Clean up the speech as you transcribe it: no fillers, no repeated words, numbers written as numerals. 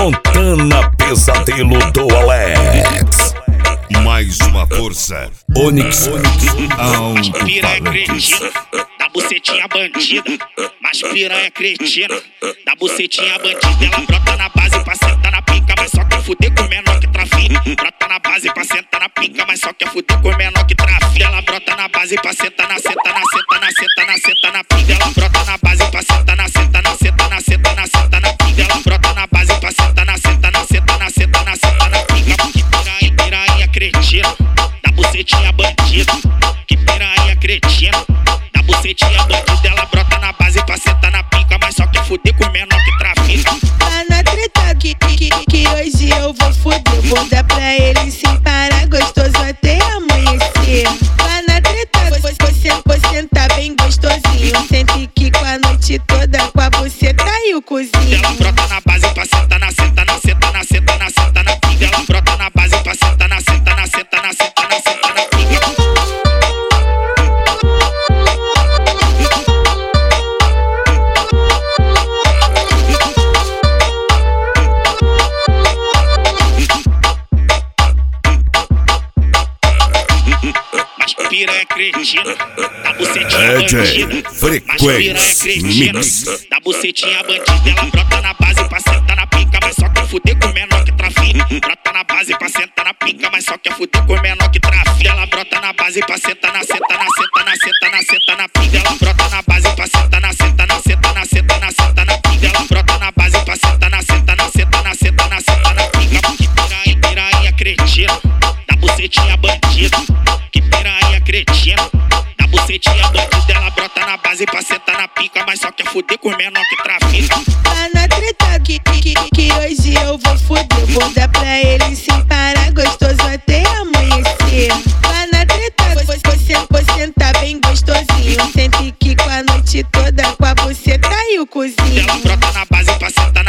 Montana Pesadelo do Alex. Mais uma força. Onyx Mas piranha cretina, da bucetinha bandida. Mas piranha cretina, da bucetinha bandida. Ela brota na base pra sentar na pica, mas só quer fuder com o menor que trafica. Brota na base pra sentar na pica, mas só quer fuder com o menor que trafica. Ela brota na base pra sentar na senta na senta na senta na senta na pica. Ela brota na base pra sentar na senta na senta na senta na senta na pica. Ela brota na base pra sentar na senta na senta na senta na senta na pica. Que piranha cretina, da bucetinha bandida. Que piranha cretina, da bucetinha bandida. Ela brota na base pra sentar na pica, mas só quer fuder com o menor que trafica. Tá na treta que hoje eu vou fuder. Vou dar pra ele sem parar, gostoso até amanhecer. Tá na treta, você tá bem gostosinho. Sente que com a noite toda com a buceta e o cozinho. Ela brota na base pra sentar na senta na senta na senta na senta na pica. Ela brota na base pra sentar na senta na senta na senta na senta na pica. Mas piranha cretina, da bucetinha bandida. Frequência Mix. Da bucetinha bandida. Ela brota na base pra sentar na pica, mas só quer fuder com o menor que trafica. Brota na base pra sentar na pica, mas só quer fuder com o menor que trafica. Ela brota na base pra sentar na senta na senta na senta na senta na pica. Ela brota na base pra sentar na senta na senta na senta na senta na pica. Ela brota na base pra sentar na senta na senta na senta na senta na pica. Que piranha cretina, da bucetinha bandida. Que piranha cretina, da bucetinha bandida. Ela brota na base pra sentar na pica, mas só quer fuder com o menor que trafica. Tá na treta que hoje eu vou fuder. Vou dar pra ele sem parar, gostoso até amanhecer. Tá na treta, você tá bem gostosinho. Sente que com a noite toda com a buceta e o cozinho. Ela brota na base pra sentar